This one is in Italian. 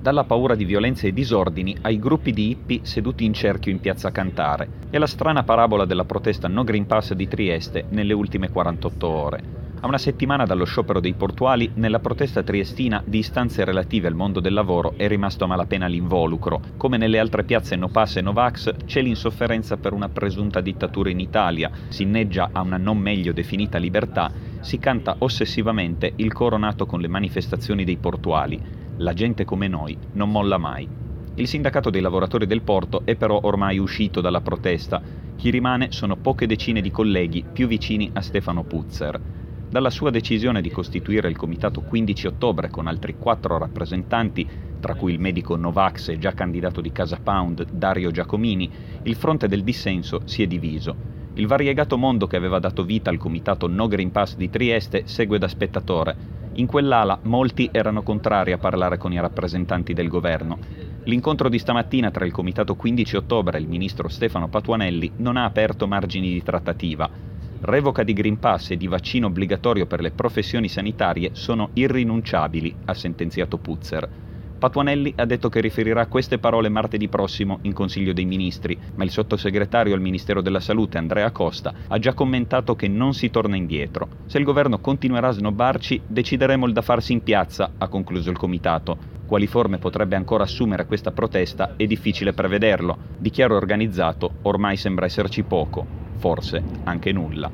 dalla paura di violenze e disordini ai gruppi di hippie seduti in cerchio in piazza Cantare e alla strana parabola della protesta No Green Pass di Trieste nelle ultime 48 ore. A una settimana dallo sciopero dei portuali, nella protesta triestina di istanze relative al mondo del lavoro è rimasto a malapena l'involucro. Come nelle altre piazze No Pass e No Vax, c'è l'insofferenza per una presunta dittatura in Italia, si inneggia a una non meglio definita libertà, si canta ossessivamente il coro nato con le manifestazioni dei portuali. La gente come noi non molla mai. Il sindacato dei lavoratori del porto è però ormai uscito dalla protesta. Chi rimane sono poche decine di colleghi più vicini a Stefano Puzzer. Dalla sua decisione di costituire il comitato 15 ottobre con altri 4 rappresentanti, tra cui il medico Novax e già candidato di Casa Pound Dario Giacomini, il fronte del dissenso si è diviso. Il variegato mondo che aveva dato vita al comitato No Green Pass di Trieste segue da spettatore. In quell'ala molti erano contrari a parlare con i rappresentanti del governo. L'incontro di stamattina tra il comitato 15 ottobre e il ministro Stefano Patuanelli non ha aperto margini di trattativa. Revoca di Green Pass e di vaccino obbligatorio per le professioni sanitarie sono irrinunciabili, ha sentenziato Puzzer. Patuanelli ha detto che riferirà queste parole martedì prossimo in Consiglio dei Ministri, ma il sottosegretario al Ministero della Salute Andrea Costa ha già commentato che non si torna indietro. Se il governo continuerà a snobbarci, decideremo il da farsi in piazza, ha concluso il comitato. Quali forme potrebbe ancora assumere questa protesta è difficile prevederlo. Di chiaro organizzato ormai sembra esserci poco, forse anche nulla.